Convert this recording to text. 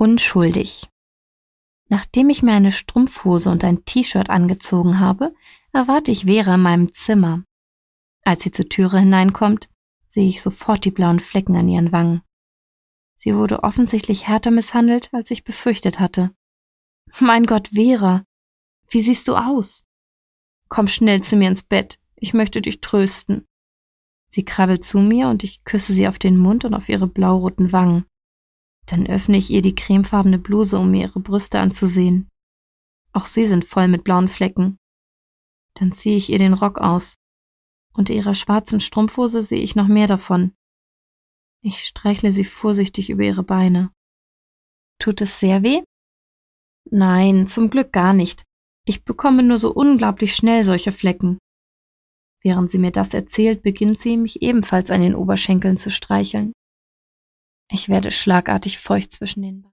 Unschuldig. Nachdem ich mir eine Strumpfhose und ein T-Shirt angezogen habe, erwarte ich Vera in meinem Zimmer. Als sie zur Türe hineinkommt, sehe ich sofort die blauen Flecken an ihren Wangen. Sie wurde offensichtlich härter misshandelt, als ich befürchtet hatte. Mein Gott, Vera, wie siehst du aus? Komm schnell zu mir ins Bett, ich möchte dich trösten. Sie krabbelt zu mir und ich küsse sie auf den Mund und auf ihre blauroten Wangen. Dann öffne ich ihr die cremefarbene Bluse, um mir ihre Brüste anzusehen. Auch sie sind voll mit blauen Flecken. Dann ziehe ich ihr den Rock aus. Unter ihrer schwarzen Strumpfhose sehe ich noch mehr davon. Ich streichle sie vorsichtig über ihre Beine. Tut es sehr weh? Nein, zum Glück gar nicht. Ich bekomme nur so unglaublich schnell solche Flecken. Während sie mir das erzählt, beginnt sie, mich ebenfalls an den Oberschenkeln zu streicheln. Ich werde schlagartig feucht zwischen den Beinen.